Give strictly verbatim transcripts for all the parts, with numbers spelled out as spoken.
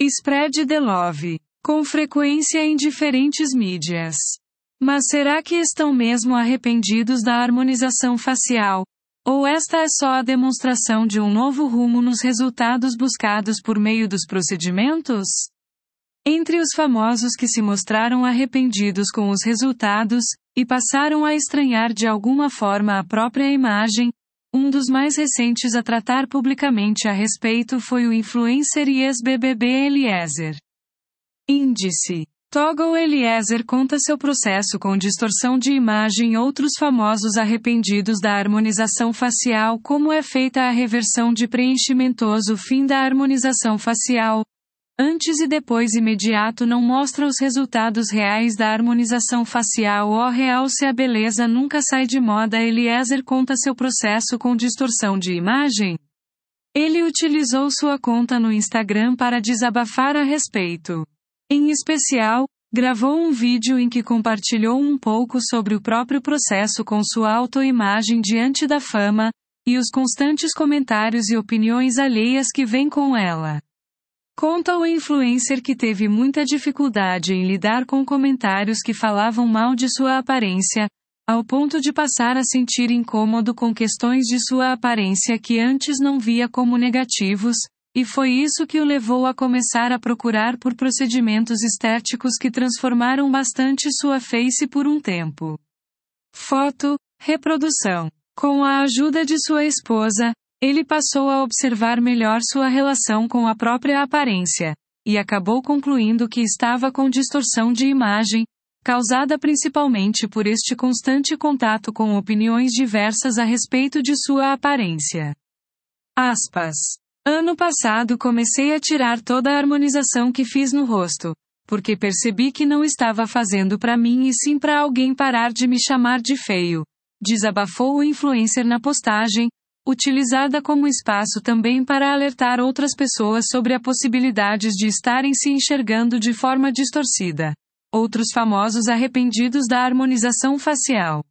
Spread the love. Com frequência em diferentes mídias. Mas será que estão mesmo arrependidos da harmonização facial? Ou esta é só a demonstração de um novo rumo nos resultados buscados por meio dos procedimentos? Entre os famosos que se mostraram arrependidos com os resultados, e passaram a estranhar de alguma forma a própria imagem, um dos mais recentes a tratar publicamente a respeito foi o influencer e ex-B B B Eliezer. Índice. Toggle Eliezer conta seu processo com distorção de imagem. Outros famosos arrependidos da harmonização facial. Como é feita a reversão de preenchimentoso. Fim da harmonização facial. Antes e depois imediato não mostra os resultados reais da harmonização facial. O real se a beleza nunca sai de moda. Eliezer conta seu processo com distorção de imagem. Ele utilizou sua conta no Instagram para desabafar a respeito. Em especial, gravou um vídeo em que compartilhou um pouco sobre o próprio processo com sua autoimagem diante da fama, e os constantes comentários e opiniões alheias que vêm com ela. Conta o influencer que teve muita dificuldade em lidar com comentários que falavam mal de sua aparência, ao ponto de passar a sentir incômodo com questões de sua aparência que antes não via como negativos, e foi isso que o levou a começar a procurar por procedimentos estéticos que transformaram bastante sua face por um tempo. Foto, reprodução. Com a ajuda de sua esposa, ele passou a observar melhor sua relação com a própria aparência, e acabou concluindo que estava com distorção de imagem, causada principalmente por este constante contato com opiniões diversas a respeito de sua aparência. Aspas. Ano passado comecei a tirar toda a harmonização que fiz no rosto, porque percebi que não estava fazendo para mim e sim para alguém parar de me chamar de feio. Desabafou o influencer na postagem, utilizada como espaço também para alertar outras pessoas sobre a possibilidade de estarem se enxergando de forma distorcida. Outros famosos arrependidos da harmonização facial.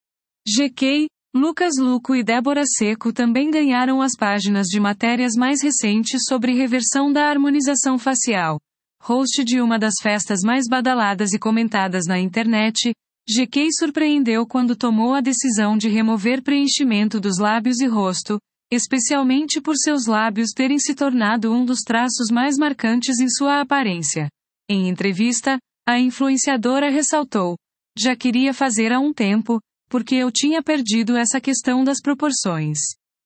G K, Lucas Luco e Débora Seco também ganharam as páginas de matérias mais recentes sobre reversão da harmonização facial. Host de uma das festas mais badaladas e comentadas na internet, G K surpreendeu quando tomou a decisão de remover preenchimento dos lábios e rosto, especialmente por seus lábios terem se tornado um dos traços mais marcantes em sua aparência. Em entrevista, a influenciadora ressaltou: já queria fazer há um tempo, porque eu tinha perdido essa questão das proporções.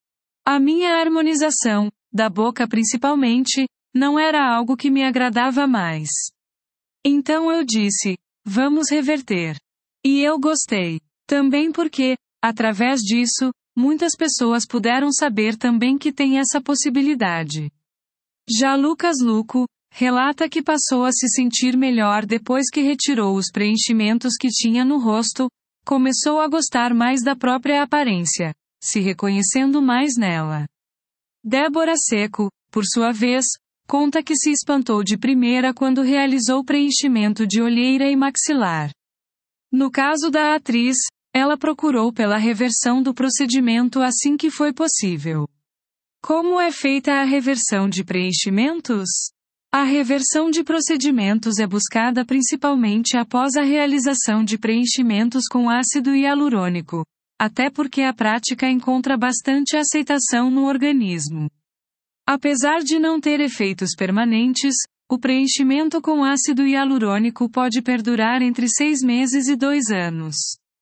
A minha harmonização, da boca principalmente, não era algo que me agradava mais. Então eu disse, vamos reverter. E eu gostei. Também porque, através disso, muitas pessoas puderam saber também que tem essa possibilidade. Já Lucas Luco relata que passou a se sentir melhor depois que retirou os preenchimentos que tinha no rosto, começou a gostar mais da própria aparência, se reconhecendo mais nela. Débora Seco, por sua vez, conta que se espantou de primeira quando realizou preenchimento de olheira e maxilar. No caso da atriz, ela procurou pela reversão do procedimento assim que foi possível. Como é feita a reversão de preenchimentos? A reversão de procedimentos é buscada principalmente após a realização de preenchimentos com ácido hialurônico, até porque a prática encontra bastante aceitação no organismo. Apesar de não ter efeitos permanentes, o preenchimento com ácido hialurônico pode perdurar entre seis meses e dois anos.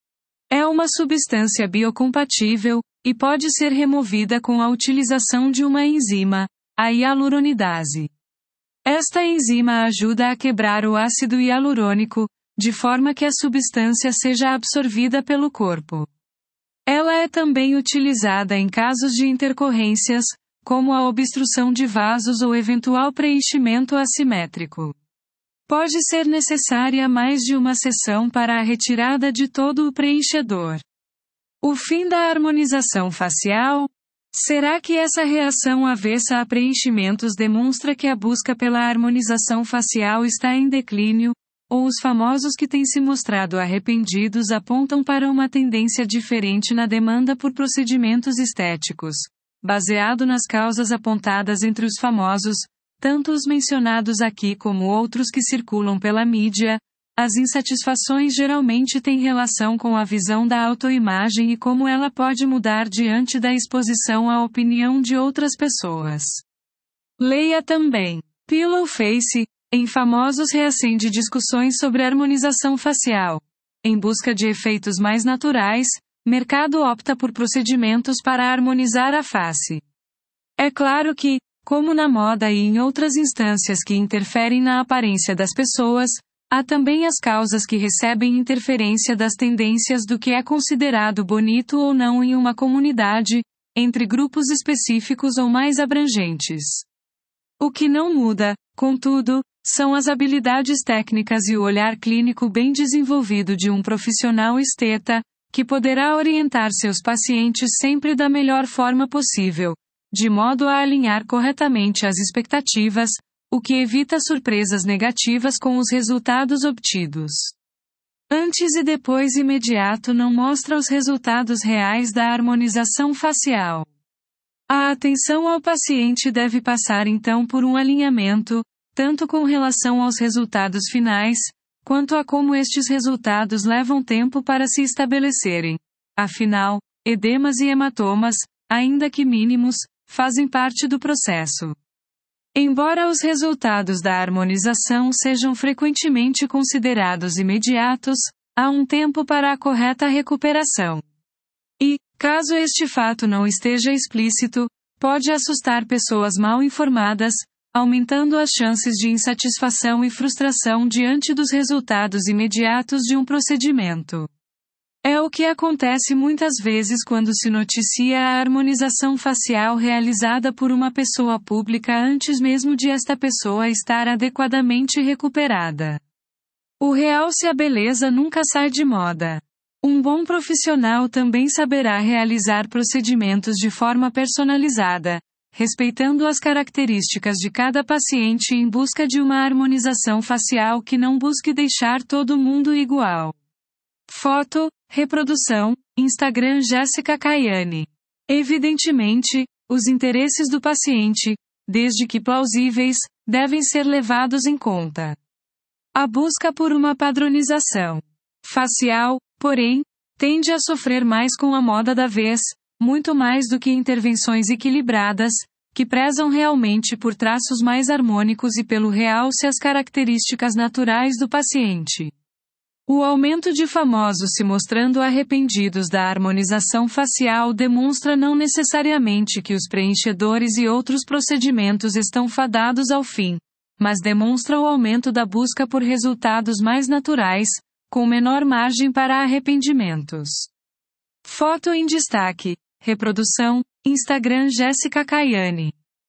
É uma substância biocompatível, e pode ser removida com a utilização de uma enzima, a hialuronidase. Esta enzima ajuda a quebrar o ácido hialurônico, de forma que a substância seja absorvida pelo corpo. Ela é também utilizada em casos de intercorrências, como a obstrução de vasos ou eventual preenchimento assimétrico. Pode ser necessária mais de uma sessão para a retirada de todo o preenchedor. O fim da harmonização facial? Será que essa reação avessa a preenchimentos demonstra que a busca pela harmonização facial está em declínio, ou os famosos que têm se mostrado arrependidos apontam para uma tendência diferente na demanda por procedimentos estéticos? Baseado nas causas apontadas entre os famosos, tanto os mencionados aqui como outros que circulam pela mídia, as insatisfações geralmente têm relação com a visão da autoimagem e como ela pode mudar diante da exposição à opinião de outras pessoas. Leia também. Pillow Face, em Famosos reacende discussões sobre harmonização facial. Em busca de efeitos mais naturais, mercado opta por procedimentos para harmonizar a face. É claro que, como na moda e em outras instâncias que interferem na aparência das pessoas, há também as causas que recebem interferência das tendências do que é considerado bonito ou não em uma comunidade, entre grupos específicos ou mais abrangentes. O que não muda, contudo, são as habilidades técnicas e o olhar clínico bem desenvolvido de um profissional esteta, que poderá orientar seus pacientes sempre da melhor forma possível, de modo a alinhar corretamente as expectativas, o que evita surpresas negativas com os resultados obtidos. Antes e depois imediato não mostra os resultados reais da harmonização facial. A atenção ao paciente deve passar então por um alinhamento, tanto com relação aos resultados finais, quanto a como estes resultados levam tempo para se estabelecerem. Afinal, edemas e hematomas, ainda que mínimos, fazem parte do processo. Embora os resultados da harmonização sejam frequentemente considerados imediatos, há um tempo para a correta recuperação. E, caso este fato não esteja explícito, pode assustar pessoas mal informadas, aumentando as chances de insatisfação e frustração diante dos resultados imediatos de um procedimento. É o que acontece muitas vezes quando se noticia a harmonização facial realizada por uma pessoa pública antes mesmo de esta pessoa estar adequadamente recuperada. O realce a beleza nunca sai de moda. Um bom profissional também saberá realizar procedimentos de forma personalizada, respeitando as características de cada paciente em busca de uma harmonização facial que não busque deixar todo mundo igual. Foto, reprodução, Instagram Jéssica Caiani. Evidentemente, os interesses do paciente, desde que plausíveis, devem ser levados em conta. A busca por uma padronização facial, porém, tende a sofrer mais com a moda da vez, muito mais do que intervenções equilibradas, que prezam realmente por traços mais harmônicos e pelo realce às características naturais do paciente. O aumento de famosos se mostrando arrependidos da harmonização facial demonstra não necessariamente que os preenchedores e outros procedimentos estão fadados ao fim, mas demonstra o aumento da busca por resultados mais naturais, com menor margem para arrependimentos. Foto em destaque. Reprodução, Instagram Jéssica Caiani.